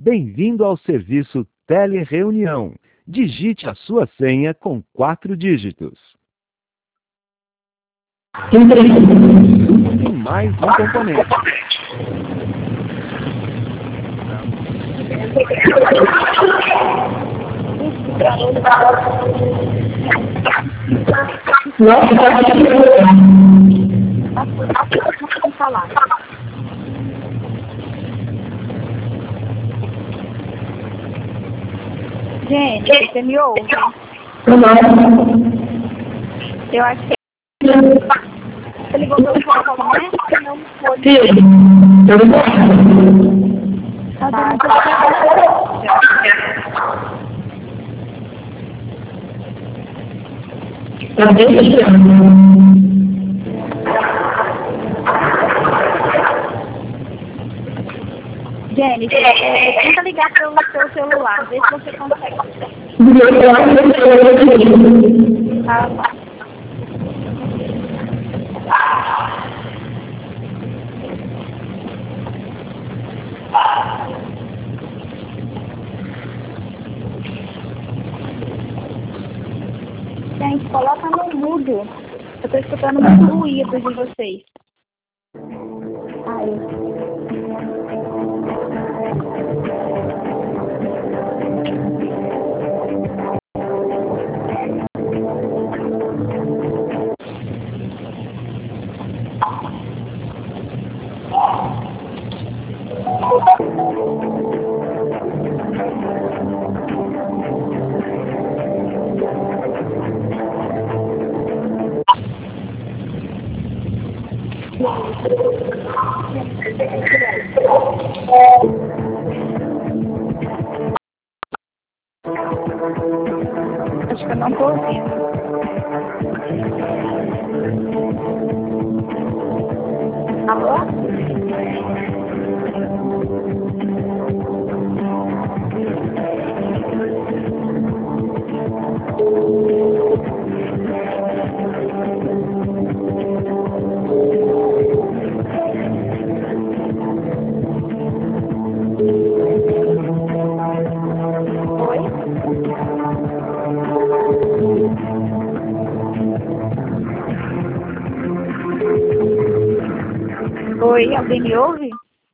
Bem-vindo ao serviço Telereunião. Digite a sua senha com 4 dígitos. E mais um componente. Gente, você me ouve? Eu acho que você ligou meu fone, né? Não foi. Jenny, tenta ligar pelo seu celular, vê se você consegue. Tá. Gente, coloca no mudo. Eu tô escutando muito ruído de vocês. Ai. Acho que eu não tô ouvindo. Alô? Oi, alguém me ouve?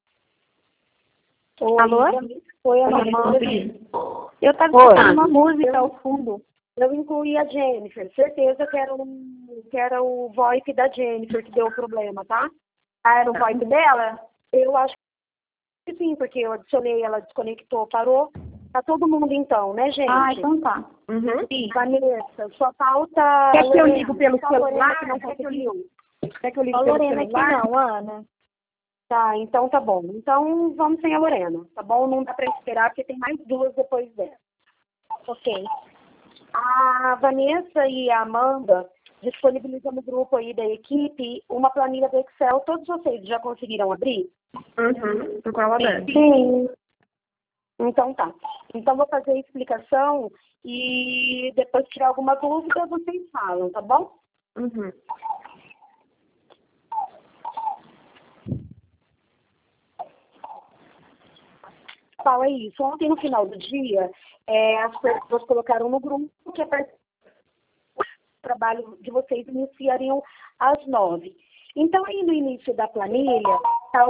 Oi, alô? Oi, Ana. Eu estava escutando uma música ao fundo. Eu incluí a Jennifer. Certeza que era o VoIP da Jennifer que deu o problema, tá? Ah, era o VoIP dela? Eu acho que sim, porque eu adicionei, ela desconectou, parou. Tá todo mundo então, né, gente? Ah, então tá. Sim. Vanessa, só falta... Quer que eu ligo pelo celular que não conseguiu? Quer que eu ligo pelo Lorena celular? aqui não, Ana. Tá, então tá bom. Então vamos sem a Lorena, tá bom? Não dá pra esperar porque tem mais 2 depois dela. Ok. A Vanessa e a Amanda disponibilizam no grupo aí da equipe uma planilha do Excel. Todos vocês já conseguiram abrir? Por qual aberto? Sim. Então tá. Então vou fazer a explicação e depois se tiver alguma dúvida vocês falam, tá bom? Qual é isso? Ontem, no final do dia, as pessoas colocaram no grupo que o trabalho de vocês iniciariam às 9. Então, aí no início da planilha,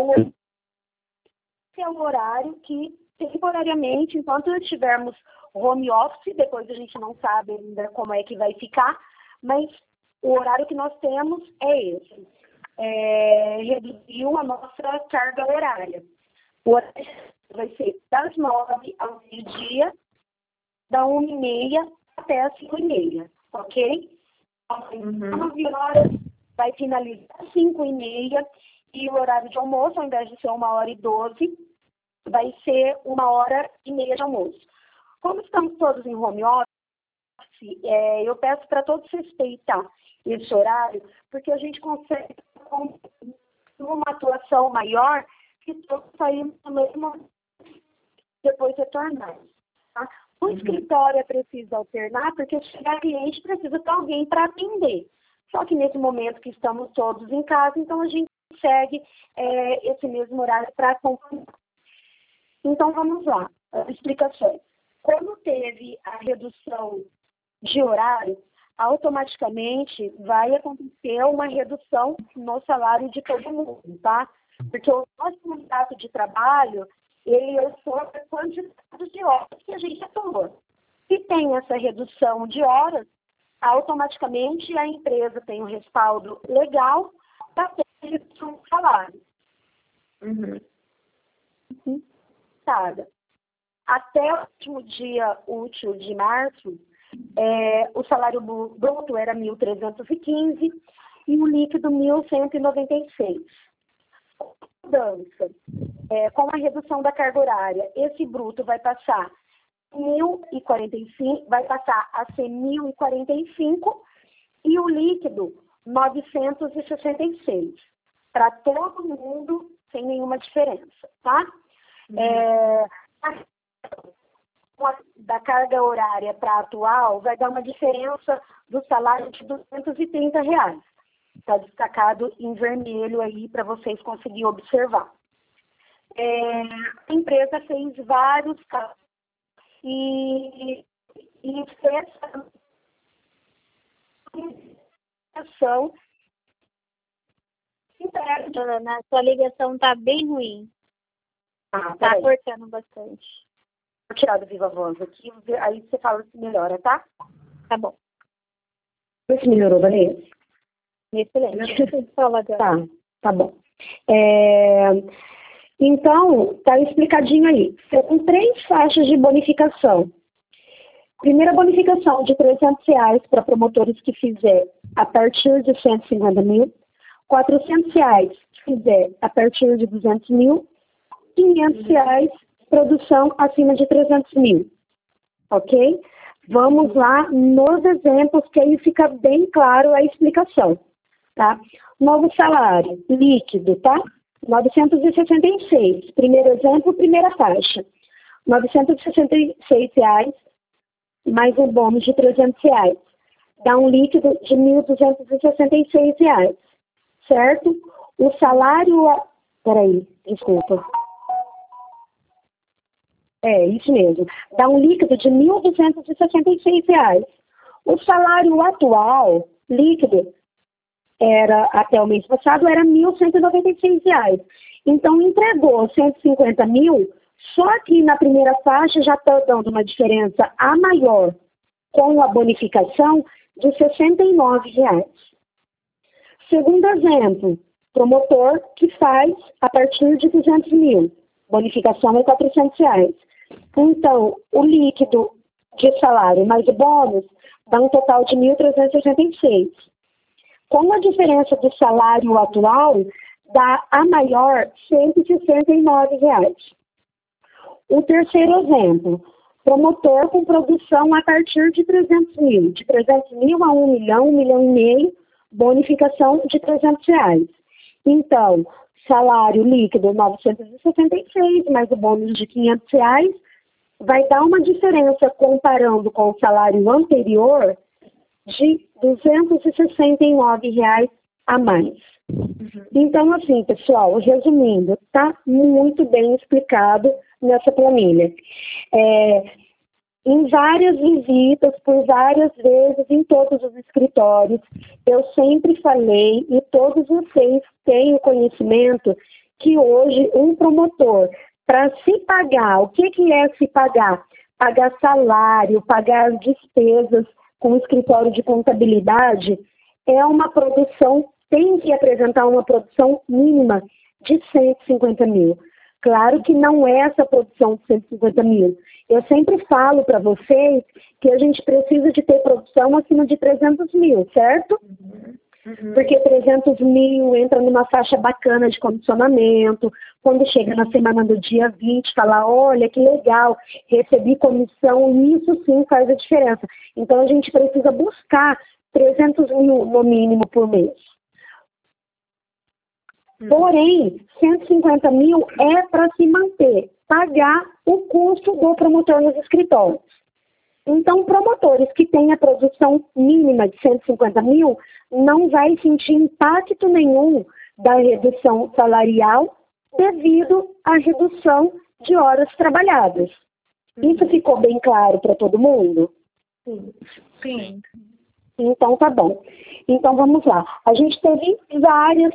esse é o horário que, temporariamente, enquanto estivermos home office, depois a gente não sabe ainda como é que vai ficar, mas o horário que nós temos é esse. Reduziu a nossa carga horária. O horário vai ser das 9 ao meio-dia, da 1h30 até as 5h30, ok? Às 9 horas vai finalizar às 5h30 e o horário de almoço, ao invés de ser 1h12, vai ser 1h30 de almoço. Como estamos todos em home office, eu peço para todos respeitar esse horário, porque a gente consegue, com uma atuação maior, que todos saímos no mesmo depois retornar. Tá? O escritório é preciso alternar, porque se chegar cliente precisa ter alguém para atender. Só que nesse momento que estamos todos em casa, então a gente segue esse mesmo horário para acompanhar. Então, vamos lá, as explicações. Quando teve a redução de horário, automaticamente vai acontecer uma redução no salário de todo mundo, tá? Porque o nosso contrato de trabalho, ele é sobre a quantidade de horas que a gente atua. Se tem essa redução de horas, automaticamente a empresa tem um respaldo legal para ter redução de salário. Até o último dia útil de março, o salário bruto era 1.315 e o líquido 1.196. Mudança, com a redução da carga horária, esse bruto vai passar 1.045, vai passar a ser 1.045 e o líquido 966. Para todo mundo, sem nenhuma diferença, tá? Da carga horária para a atual, vai dar uma diferença do salário de R$230. Está destacado em vermelho aí para vocês conseguirem observar. A empresa fez vários casos e fez ação. Ana, sua ligação está bem ruim. Está cortando bastante. Vou tirar do Viva Voz aqui, aí você fala se melhora, tá? Tá bom. Vê se melhorou, Vanessa. Excelente. Fala agora. Tá bom. Então, tá explicadinho aí. São 3 faixas de bonificação. Primeira bonificação de R$300 para promotores que fizer a partir de 150 mil, R$400 se fizer a partir de 200 mil, R$500 produção acima de 300 mil. Ok? Vamos lá nos exemplos, que aí fica bem claro a explicação. Tá? Novo salário líquido, tá? 966. Primeiro exemplo, primeira faixa. R$966 mais um bônus de R$300. Dá um líquido de R$1.266. Certo? O salário... Peraí, desculpa. Isso mesmo. Dá um líquido de R$1.266. O salário atual, líquido, até o mês passado, era R$1.196. Então, entregou 150 mil, só que na primeira faixa já está dando uma diferença a maior com a bonificação de R$69. Segundo exemplo, promotor que faz a partir de 200 mil. Bonificação é R$400. Então, o líquido de salário mais o bônus dá um total de 1.366. Com a diferença do salário atual, dá a maior R$169. O terceiro exemplo, promotor com produção a partir de 300 mil. De 300 mil a 1 milhão, 1,5 milhão, bonificação de R$300. Então, salário líquido 966, mais o bônus de R$500, vai dar uma diferença comparando com o salário anterior de R$269 a mais. Então, assim, pessoal, resumindo, está muito bem explicado nessa planilha. Em várias visitas, por várias vezes, em todos os escritórios, eu sempre falei, e todos vocês têm o conhecimento, que hoje um promotor, para se pagar, o que é se pagar? Pagar salário, pagar as despesas com o escritório de contabilidade, é uma produção, tem que apresentar uma produção mínima de 150 mil. Claro que não é essa produção de 150 mil. Eu sempre falo para vocês que a gente precisa de ter produção acima de 300 mil, certo? Porque 300 mil entra numa faixa bacana de comissionamento. Quando chega na semana do dia 20, fala, olha que legal, recebi comissão, isso sim faz a diferença. Então a gente precisa buscar 300 mil no mínimo por mês. Porém, 150 mil é para se manter, pagar o custo do promotor nos escritórios. Então, promotores que têm a produção mínima de 150 mil não vai sentir impacto nenhum da redução salarial devido à redução de horas trabalhadas. Isso ficou bem claro para todo mundo? Sim. Então, tá bom. Então, vamos lá. A gente teve várias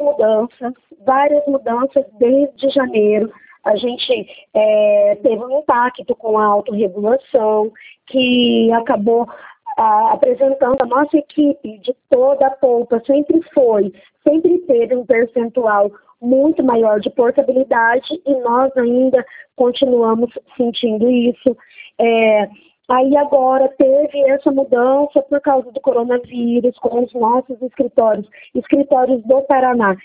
mudanças desde janeiro. A gente teve um impacto com a autorregulação, que acabou apresentando a nossa equipe de toda a polpa, sempre teve um percentual muito maior de portabilidade e nós ainda continuamos sentindo isso. Aí agora teve essa mudança por causa do coronavírus com os nossos escritórios do Paraná,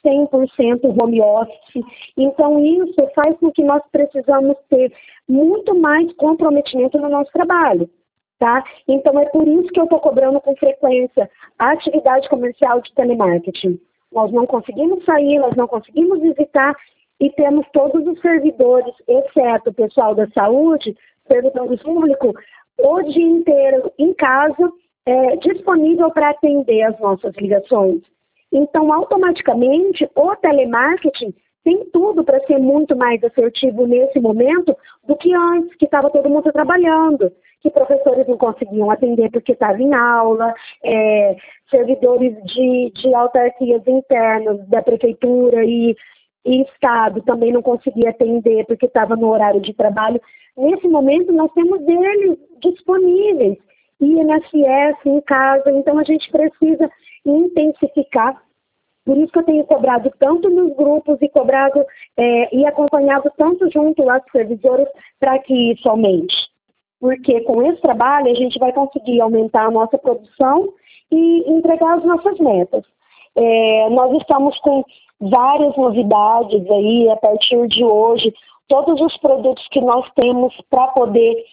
100% home office. Então isso faz com que nós precisamos ter muito mais comprometimento no nosso trabalho. Tá? Então é por isso que eu estou cobrando com frequência a atividade comercial de telemarketing. Nós não conseguimos sair, nós não conseguimos visitar e temos todos os servidores, exceto o pessoal da saúde, servidores públicos, o dia inteiro em casa, disponível para atender as nossas ligações. Então, automaticamente, o telemarketing tem tudo para ser muito mais assertivo nesse momento do que antes, que estava todo mundo trabalhando, que professores não conseguiam atender porque estavam em aula, servidores de autarquias internas da prefeitura e Estado também não conseguia atender porque estava no horário de trabalho. Nesse momento, nós temos eles disponíveis, INSS em casa, então a gente precisa intensificar. Por isso que eu tenho cobrado tanto nos grupos e cobrado e acompanhado tanto junto às supervisoras para que isso aumente. Porque com esse trabalho a gente vai conseguir aumentar a nossa produção e entregar as nossas metas. Nós estamos com várias novidades aí a partir de hoje, todos os produtos que nós temos para poder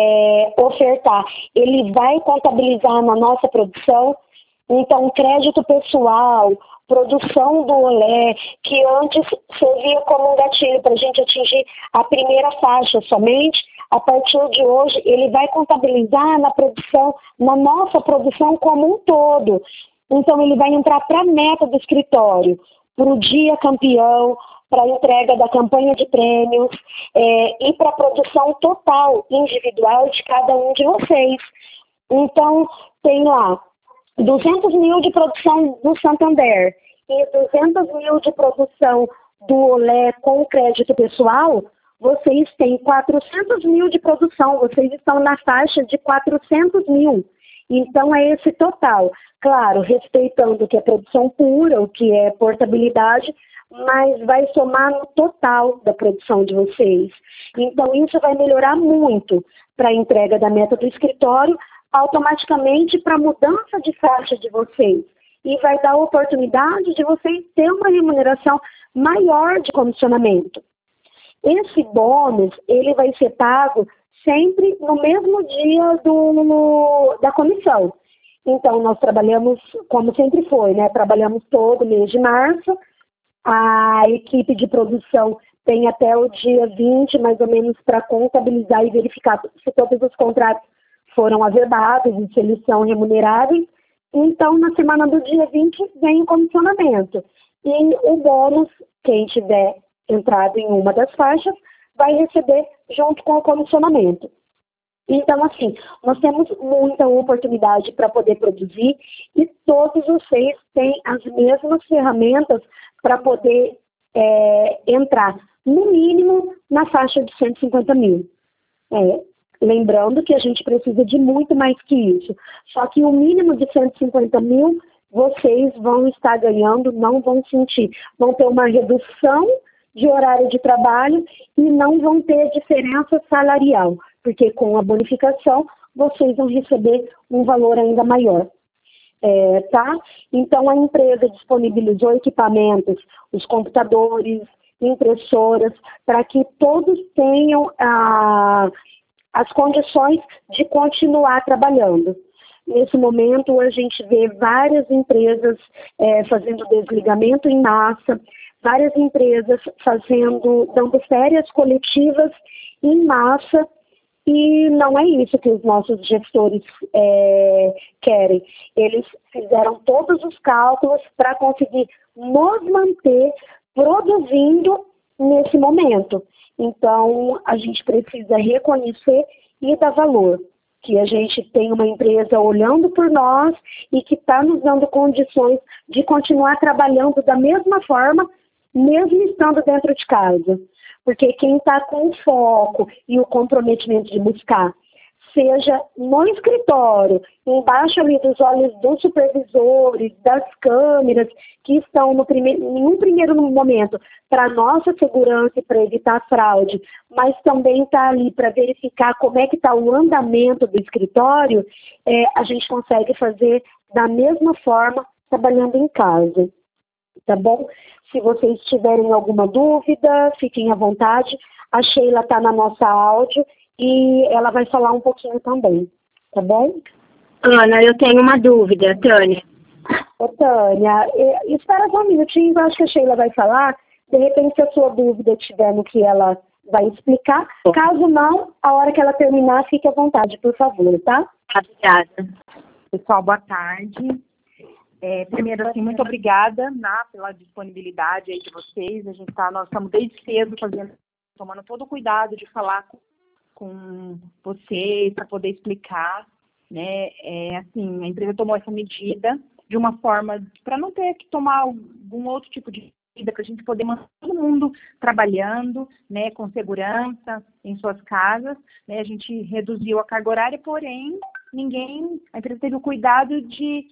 ofertar, ele vai contabilizar na nossa produção. Então, crédito pessoal, produção do olé, que antes servia como um gatilho para a gente atingir a primeira faixa somente, a partir de hoje ele vai contabilizar na produção, na nossa produção como um todo. Então, ele vai entrar para a meta do escritório, para o dia campeão, para a entrega da campanha de prêmios e para a produção total, individual de cada um de vocês. Então, tem lá 200 mil de produção do Santander e 200 mil de produção do Olé com crédito pessoal, vocês têm 400 mil de produção, vocês estão na faixa de 400 mil. Então, é esse total. Claro, respeitando o que é produção pura, o que é portabilidade, mas vai somar no total da produção de vocês. Então, isso vai melhorar muito para a entrega da meta do escritório, automaticamente para a mudança de faixa de vocês. E vai dar a oportunidade de vocês terem uma remuneração maior de comissionamento. Esse bônus, ele vai ser pago sempre no mesmo dia da comissão. Então, nós trabalhamos, como sempre foi, né? Trabalhamos todo mês de março. A equipe de produção tem até o dia 20, mais ou menos, para contabilizar e verificar se todos os contratos foram averbados e se eles são remuneráveis. Então, na semana do dia 20, vem o comissionamento. E o bônus, quem tiver entrado em uma das faixas, vai receber junto com o comissionamento. Então, assim, nós temos muita oportunidade para poder produzir e todos vocês têm as mesmas ferramentas para poder entrar, no mínimo, na faixa de 150 mil. Lembrando que a gente precisa de muito mais que isso. Só que o mínimo de 150 mil, vocês vão estar ganhando, não vão sentir. Vão ter uma redução de horário de trabalho e não vão ter diferença salarial, porque com a bonificação vocês vão receber um valor ainda maior. Tá? Então a empresa disponibilizou equipamentos, os computadores, impressoras, para que todos tenham as condições de continuar trabalhando. Nesse momento a gente vê várias empresas fazendo desligamento em massa, várias empresas dando férias coletivas em massa, e não é isso que os nossos gestores querem. Eles fizeram todos os cálculos para conseguir nos manter produzindo nesse momento. Então, a gente precisa reconhecer e dar valor, que a gente tem uma empresa olhando por nós e que está nos dando condições de continuar trabalhando da mesma forma, mesmo estando dentro de casa. Porque quem está com o foco e o comprometimento de buscar, seja no escritório, embaixo ali dos olhos dos supervisores, das câmeras, que estão em um primeiro momento para nossa segurança e para evitar fraude, mas também está ali para verificar como é que está o andamento do escritório, a gente consegue fazer da mesma forma trabalhando em casa. Tá bom? Se vocês tiverem alguma dúvida, fiquem à vontade. A Sheila está na nossa áudio e ela vai falar um pouquinho também, tá bom? Ana, eu tenho uma dúvida, Tânia. Ô, Tânia, espera só um minutinho, eu acho que a Sheila vai falar. De repente, se a sua dúvida estiver no que ela vai explicar. Caso não, a hora que ela terminar, fique à vontade, por favor, tá? Obrigada. Pessoal, boa tarde. Primeiro, assim, muito obrigada, pela disponibilidade aí de vocês. Nós estamos desde cedo tomando todo o cuidado de falar com vocês para poder explicar, né? Assim, a empresa tomou essa medida de uma forma para não ter que tomar algum outro tipo de medida, para a gente poder manter todo mundo trabalhando, né, com segurança em suas casas, né? A gente reduziu a carga horária, porém, a empresa teve o cuidado de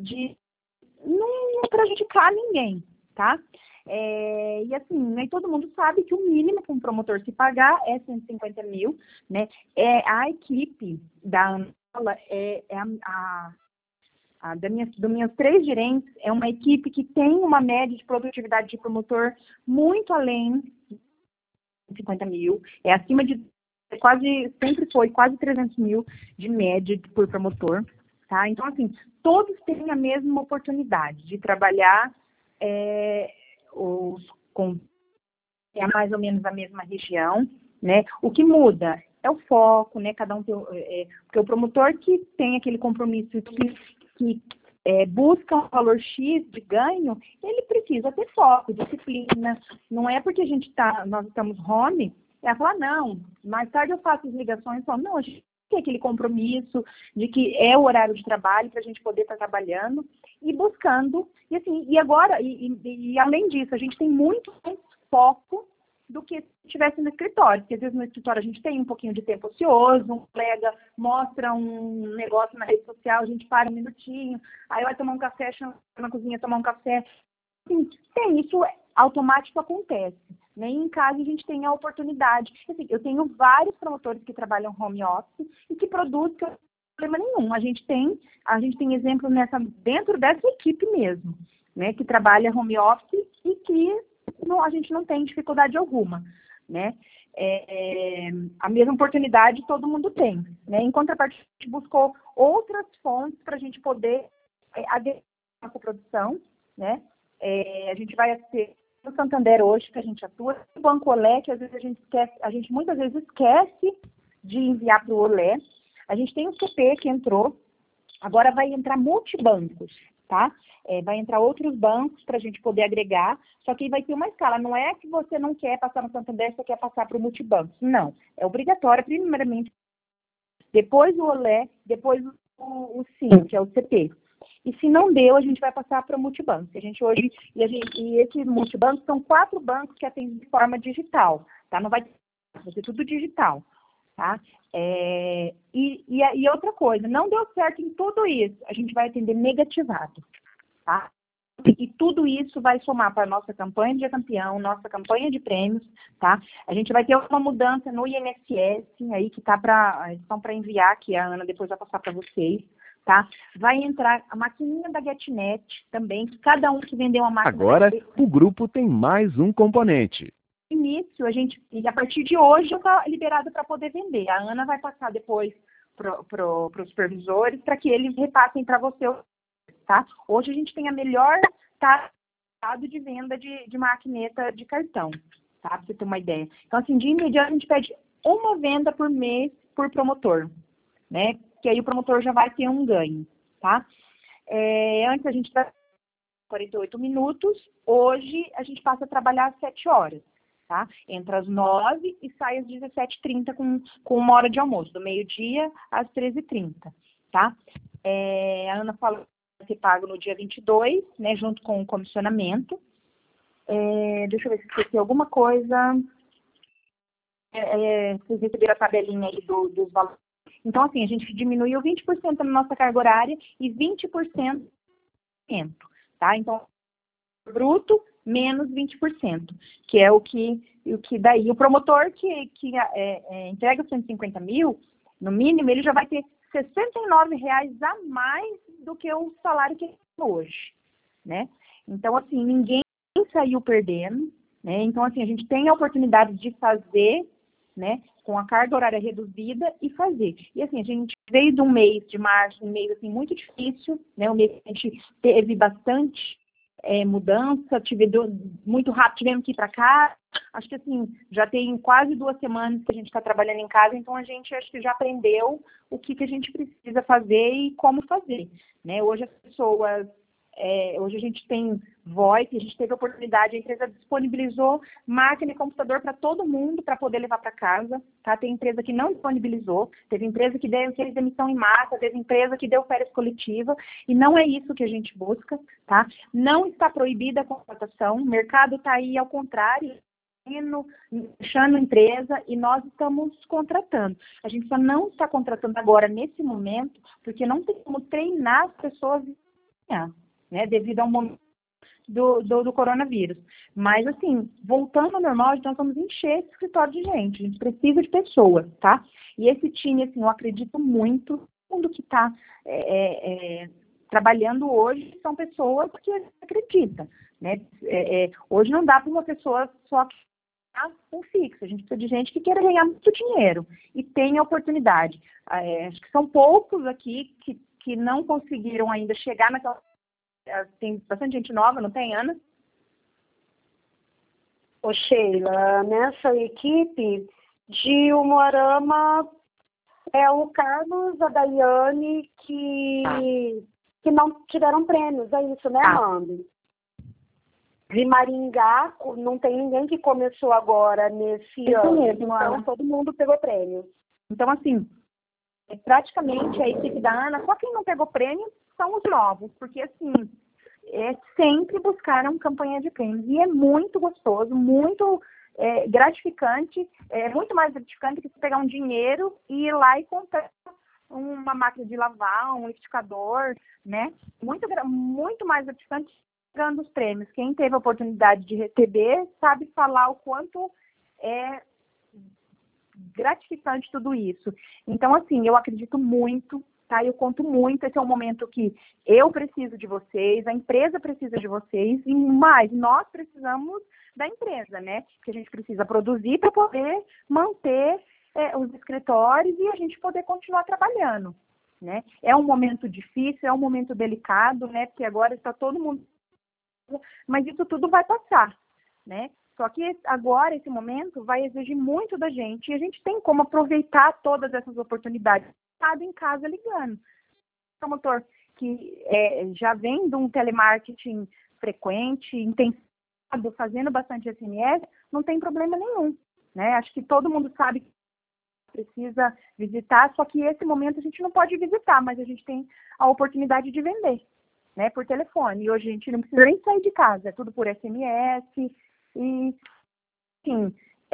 não prejudicar ninguém, tá? E assim, nem todo mundo sabe que o mínimo para um promotor se pagar é 150 mil, né? A equipe da Ana, das minhas 3 gerentes, é uma equipe que tem uma média de produtividade de promotor muito além de 50 mil, acima de sempre foi quase 300 mil de média por promotor. Tá? Então, assim, todos têm a mesma oportunidade de trabalhar mais ou menos a mesma região, né? O que muda é o foco, né? Cada um tem, porque o promotor que tem aquele compromisso que busca um valor X de ganho, ele precisa ter foco, disciplina. Não é porque nós estamos home, falar, não, mais tarde eu faço as ligações, não, a gente tem aquele compromisso de que é o horário de trabalho para a gente poder estar trabalhando e buscando. E assim, e agora, e além disso, a gente tem muito mais foco do que se estivesse no escritório, porque às vezes no escritório a gente tem um pouquinho de tempo ocioso, um colega mostra um negócio na rede social, a gente para um minutinho, aí vai tomar um café, chama na cozinha tomar um café. Assim, isso automático acontece. Nem em casa a gente tem a oportunidade. Assim, eu tenho vários promotores que trabalham home office e que produzem sem problema nenhum. A gente tem exemplo dentro dessa equipe mesmo, né, que trabalha home office e que a gente não tem dificuldade alguma, né? A mesma oportunidade todo mundo tem, né? Em contrapartida, a gente buscou outras fontes para a gente poder agregar a nossa produção, né? A gente vai ter no Santander hoje, que a gente atua, no Banco Olé, que às vezes a gente muitas vezes esquece de enviar para o Olé. A gente tem o CP que entrou, agora vai entrar multibancos, tá? Vai entrar outros bancos para a gente poder agregar, só que vai ter uma escala. Não é que você não quer passar no Santander, você quer passar para o multibanco. Não, é obrigatório, primeiramente, depois o Olé, depois o SIM, que é o CP. E se não deu, a gente vai passar para o multibanco. E esses multibancos são 4 bancos que atendem de forma digital, tá? Vai ser tudo digital, tá? E outra coisa, não deu certo em tudo isso, a gente vai atender negativado, tá? E tudo isso vai somar para a nossa campanha de campeão, nossa campanha de prêmios, tá? A gente vai ter uma mudança no INSS, aí que estão para enviar, que a Ana depois vai passar para vocês. Tá? Vai entrar a maquininha da GetNet também, que cada um que vender uma máquina... Agora, o grupo tem mais um componente. Início, e a partir de hoje, está liberado para poder vender. A Ana vai passar depois para os supervisores, para que eles repassem para você, tá? Hoje a gente tem a melhor taxa de venda de maquineta de cartão, tá? Para você ter uma ideia. Então, assim, de imediato, a gente pede uma venda por mês por promotor, né? Que aí o promotor já vai ter um ganho, tá? Antes a gente trabalhava 48 minutos, hoje a gente passa a trabalhar às 7 horas, tá? Entra às 9 e sai às 17h30 com 1 hora de almoço, do meio-dia às 13h30, tá? A Ana falou que vai ser pago no dia 22, né, junto com o comissionamento. Deixa eu ver se esqueci alguma coisa. Vocês receberam a tabelinha aí dos valores. Então, assim, a gente diminuiu 20% na nossa carga horária e 20%, tá? Então, bruto menos 20%, que é o que daí o promotor que entrega 150 mil, no mínimo, ele já vai ter R$69 a mais do que o salário que ele tem hoje, né? Então, assim, ninguém saiu perdendo, né? Então, assim, a gente tem a oportunidade de fazer, né, com a carga horária reduzida e fazer. E, assim, a gente veio de um mês de março, um mês, assim, muito difícil, né? Um mês que a gente teve bastante mudança, muito rápido, tivemos que ir para cá. Acho que, assim, já tem quase 2 semanas que a gente está trabalhando em casa, então a gente acho que já aprendeu o que a gente precisa fazer e como fazer, né? Hoje as pessoas, hoje a gente tem VoIP, a gente teve a oportunidade, a empresa disponibilizou máquina e computador para todo mundo para poder levar para casa, tá? Tem empresa que não disponibilizou, teve empresa que fez demissão em massa, teve empresa que deu férias coletiva, e não é isso que a gente busca, tá? Não está proibida a contratação, o mercado está aí ao contrário, fechando empresa, e nós estamos contratando. A gente só não está contratando agora, nesse momento, porque não tem como treinar as pessoas, né, devido ao momento do coronavírus. Mas, assim, voltando ao normal, nós vamos encher esse escritório de gente. A gente precisa de pessoas, tá? E esse time, assim, eu acredito muito, todo mundo que está trabalhando hoje são pessoas que acreditam, né? Hoje não dá para uma pessoa só um fixo. A gente precisa de gente que queira ganhar muito dinheiro e tenha oportunidade. Acho que são poucos aqui que não conseguiram ainda chegar naquela... Tem bastante gente nova, não tem, Ana? Ô, Sheila, nessa equipe de Umuarama é o Carlos, a Daiane, que não tiveram prêmios, é isso, né, Amanda? De Maringá, não tem ninguém que começou agora nesse ano, mesmo, então Ana. todo mundo pegou prêmio. Então, assim, praticamente a equipe da Ana, só quem não pegou prêmio são os novos, porque, assim, sempre buscaram campanha de prêmios, e é muito gostoso, muito gratificante, muito mais gratificante que você pegar um dinheiro e ir lá e comprar uma máquina de lavar, um liquidificador, né? Muito mais gratificante pegando os prêmios. Quem teve a oportunidade de receber sabe falar o quanto é gratificante tudo isso. Então, assim, eu acredito muito, tá? Eu conto muito, esse é um momento que eu preciso de vocês, a empresa precisa de vocês, e mais, nós precisamos da empresa, né? Porque a gente precisa produzir para poder manter os escritórios e a gente poder continuar trabalhando, né? É um momento difícil, é um momento delicado, né? Porque agora está todo mundo... Mas isso tudo vai passar, né? Só que agora, esse momento, vai exigir muito da gente, e a gente tem como aproveitar todas essas oportunidades, estado em casa ligando. O promotor que já vem de um telemarketing frequente, intensificado, fazendo bastante SMS, não tem problema nenhum, né? Acho que todo mundo sabe que precisa visitar, só que esse momento a gente não pode visitar, mas a gente tem a oportunidade de vender, né, por telefone. E hoje a gente não precisa nem sair de casa, é tudo por SMS. E, enfim,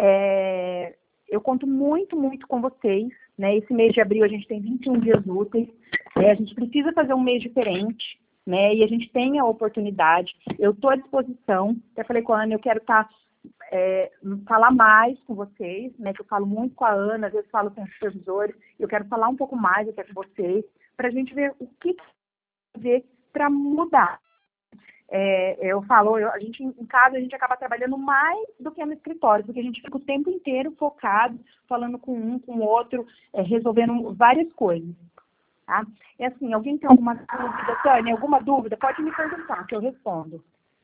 eu conto muito, muito com vocês, né? Esse mês de abril a gente tem 21 dias úteis, a gente precisa fazer um mês diferente, né? E a gente tem a oportunidade. Eu estou à disposição, até falei com a Ana, eu quero falar mais com vocês, né? Que eu falo muito com a Ana, às vezes falo com os supervisores, eu quero falar um pouco mais até com vocês, para a gente ver o que fazer para mudar. Eu falo, a gente em casa a gente acaba trabalhando mais do que no escritório, porque a gente fica o tempo inteiro focado, falando com um, com o outro, resolvendo várias coisas, tá? É assim, alguém tem alguma dúvida, Tânia, alguma dúvida? Pode me perguntar, que eu respondo.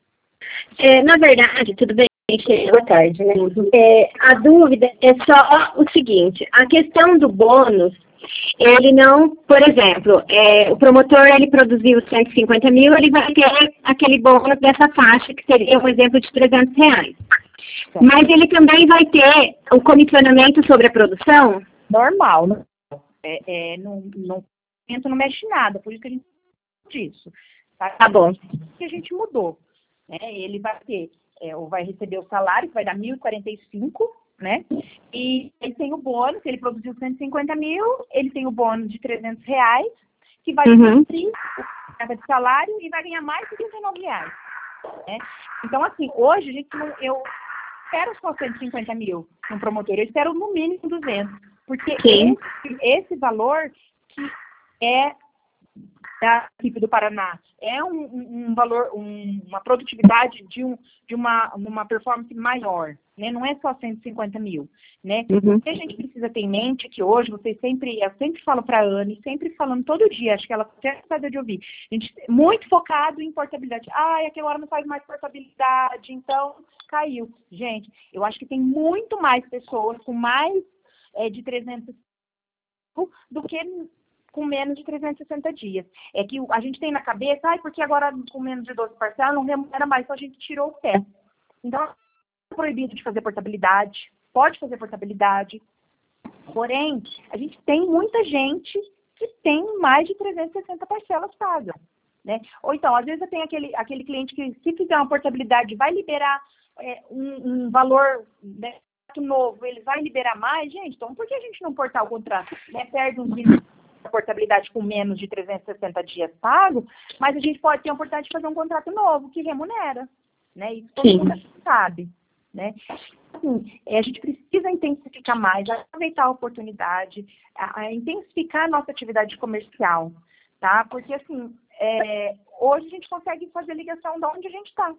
Na verdade, tudo bem, boa tarde, né? A dúvida é só o seguinte, a questão do bônus, ele não, por exemplo, o promotor, ele produziu 150 mil, ele vai ter aquele bônus dessa faixa, que seria um exemplo de R$300. Mas ele também vai ter o comissionamento sobre a produção? Normal, não, não mexe nada, por isso que a gente disso. Tá bom. Que a gente mudou. Né? Ele vai ter, ou vai receber o salário, que vai dar 1.045, né? E ele tem o bônus, ele produziu 150 mil, ele tem o bônus de R$300, que vai cumprir o carga de salário e vai ganhar mais de R$19. Né? Então, assim, hoje a gente eu espero só 150 mil no promotor, eu espero no mínimo 200, porque esse valor que é da equipe do Paraná é um valor, uma produtividade de uma performance maior, né? Não é só 150 mil, né? O que a gente precisa ter em mente é que hoje, eu sempre falo para a Anne, sempre falando todo dia, acho que ela até sabe de ouvir, a gente muito focado em portabilidade. Aquela hora não faz mais portabilidade, então caiu. Gente, eu acho que tem muito mais pessoas com mais de 300 do que com menos de 360 dias. É que a gente tem na cabeça, porque agora com menos de 12 parcelas não remunera mais, então a gente tirou o pé. Então, é proibido de fazer portabilidade, pode fazer portabilidade, porém, a gente tem muita gente que tem mais de 360 parcelas pagas. Né? Ou então, às vezes eu tenho aquele cliente que, se fizer uma portabilidade, vai liberar um valor, né, novo, ele vai liberar mais, gente, então por que a gente não portar o contrato? Né? Perde uns minutos a portabilidade com menos de 360 dias pago, mas a gente pode ter a oportunidade de fazer um contrato novo que remunera, né? Isso todo mundo sabe, né? Assim, a gente precisa intensificar mais, aproveitar a oportunidade, intensificar a nossa atividade comercial, tá? Porque, assim, hoje a gente consegue fazer ligação de onde a gente está,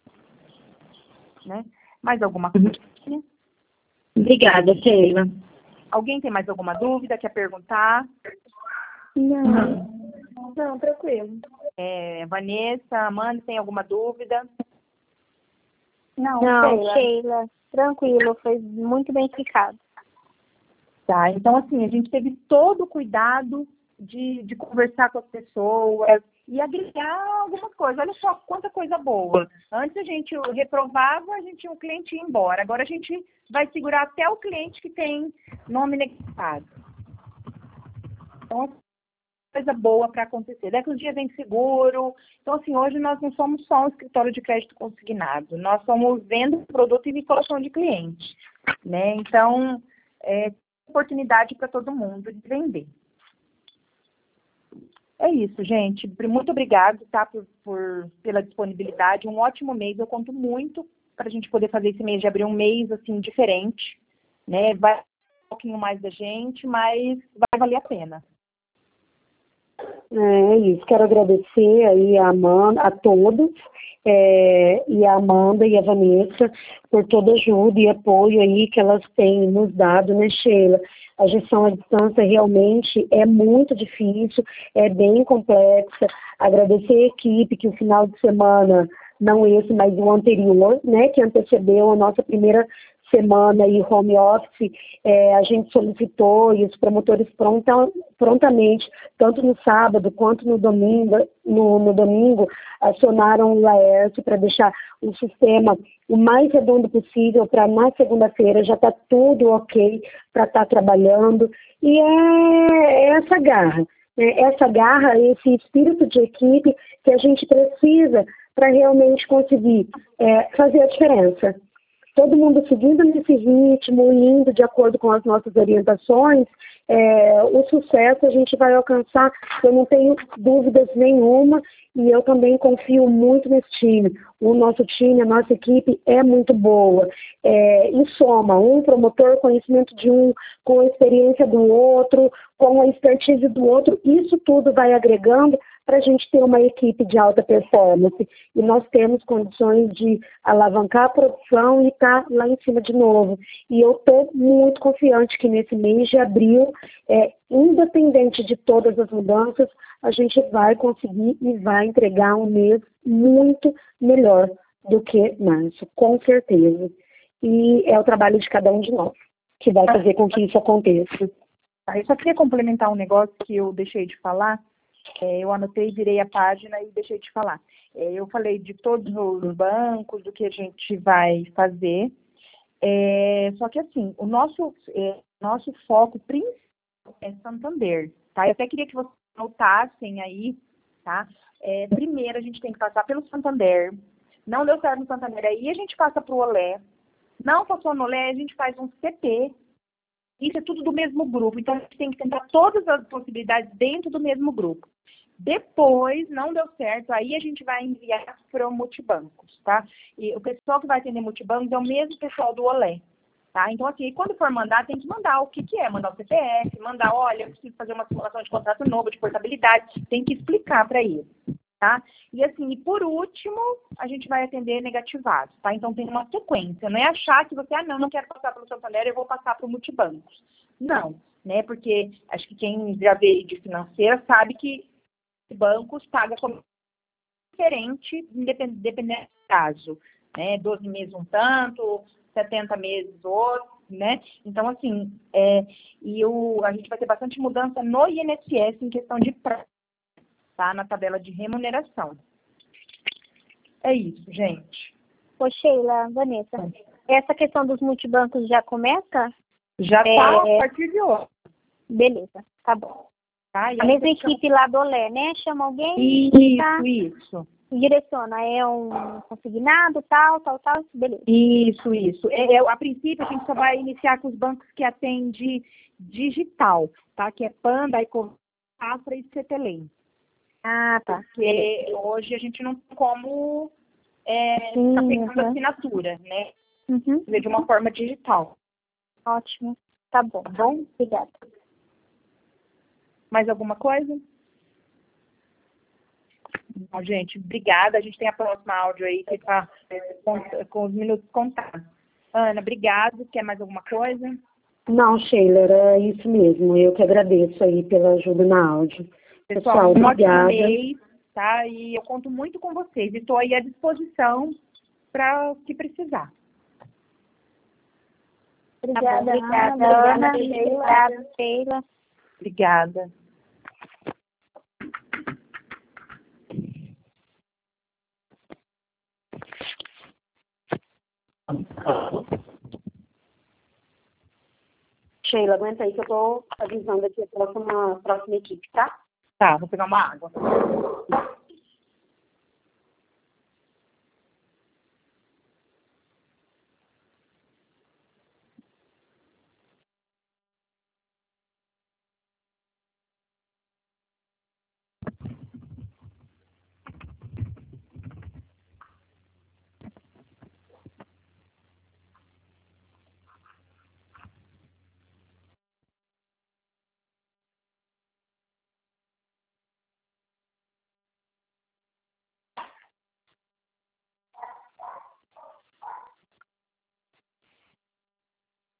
né? Mais alguma coisa? Obrigada, Sheila. Alguém tem mais alguma dúvida? Quer perguntar? Não, tranquilo. Vanessa, Amanda, tem alguma dúvida? Não, Sheila, tranquilo, foi muito bem explicado. Tá, então assim, a gente teve todo o cuidado de conversar com as pessoas e agregar algumas coisas. Olha só quanta coisa boa. Antes a gente reprovava, o cliente ia embora. Agora a gente vai segurar até o cliente que tem nome negado. Então, coisa boa para acontecer. Daqui uns dias vem seguro. Então, assim, hoje nós não somos só um escritório de crédito consignado. Nós somos venda de produto e vinculação de cliente. Né? Então, oportunidade para todo mundo de vender. É isso, gente. Muito obrigado, tá, pela disponibilidade. Um ótimo mês. Eu conto muito para a gente poder fazer esse mês de abril um mês, assim, diferente. Né? Vai um pouquinho mais da gente, mas vai valer a pena. É isso. Quero agradecer aí a Amanda, a todos, e a Amanda e a Vanessa por toda ajuda e apoio aí que elas têm nos dado, né, Sheila? A gestão à distância realmente é muito difícil, é bem complexa. Agradecer a equipe que o final de semana, não esse, mas o anterior, né, que antecedeu a nossa primeira semana e home office, a gente solicitou e os promotores prontamente, tanto no sábado quanto no domingo, acionaram o Laércio para deixar o sistema o mais redondo possível para na segunda-feira já está tudo ok para estar trabalhando. E é essa garra, esse espírito de equipe que a gente precisa para realmente conseguir fazer a diferença. Todo mundo seguindo nesse ritmo, indo de acordo com as nossas orientações, o sucesso a gente vai alcançar, eu não tenho dúvidas nenhuma, e eu também confio muito nesse time. O nosso time, a nossa equipe é muito boa. E soma um promotor, conhecimento de um, com a experiência do outro, com a expertise do outro, isso tudo vai agregando para a gente ter uma equipe de alta performance. E nós temos condições de alavancar a produção e estar lá em cima de novo. E eu estou muito confiante que nesse mês de abril, independente de todas as mudanças, a gente vai conseguir e vai entregar um mês muito melhor do que março, com certeza. E é o trabalho de cada um de nós que vai fazer com que isso aconteça. Eu só queria complementar um negócio que eu deixei de falar, Eu anotei, virei a página e deixei de falar. Eu falei de todos os bancos, do que a gente vai fazer. Só que, assim, o nosso foco principal é Santander, tá? Eu até queria que vocês anotassem aí, tá? Primeiro, a gente tem que passar pelo Santander. Não deu certo no Santander, aí a gente passa para o Olé. Não passou no Olé, a gente faz um CP. Isso é tudo do mesmo grupo. Então, a gente tem que tentar todas as possibilidades dentro do mesmo grupo. Depois, não deu certo, aí a gente vai enviar para o multibancos, tá? E o pessoal que vai atender multibancos é o mesmo pessoal do Olé, tá? Então, assim, quando for mandar, tem que mandar o que é. Mandar o CPF, mandar, olha, eu preciso fazer uma simulação de contrato novo, de portabilidade. Tem que explicar para eles, tá? E, assim, e por último, a gente vai atender negativados, tá? Então, tem uma sequência. Não é achar que você, não quero passar pelo Santander, eu vou passar para o multibancos. Não, né? Porque acho que quem já veio de financeira sabe que bancos paga como diferente, dependendo do caso, né? 12 meses um tanto, 70 meses outro, né? Então, assim, a gente vai ter bastante mudança no INSS em questão de prazo, tá? Na tabela de remuneração. É isso, gente. Ô, Sheila, Vanessa, essa questão dos multibancos já começa? Já está a partir de hoje. Beleza, tá bom. Tá? A mesma equipe lá do Olé, né? Chama alguém? Isso. Direciona, é um consignado, tal, beleza. Isso. A princípio, a gente só vai iniciar com os bancos que atendem digital, tá? Que é Panda, Afra e Cetelem. Ah, tá. Porque hoje a gente não tem como ficar pegando assinatura, né? De uma forma digital. Ótimo. Tá bom. Bom? Obrigada. Mais alguma coisa? Bom, gente, obrigada. A gente tem a próxima áudio aí que está com os minutos contados. Ana, obrigada. Quer mais alguma coisa? Não, Sheila, era isso mesmo. Eu que agradeço aí pela ajuda na áudio. Pessoal, obrigada. Mês, tá? E eu conto muito com vocês. E estou aí à disposição para o que precisar. Obrigada, Ana. Obrigada, Sheila. Obrigada. Sheila, aguenta aí que eu tô avisando aqui a próxima equipe, tá? Tá, vou pegar uma água.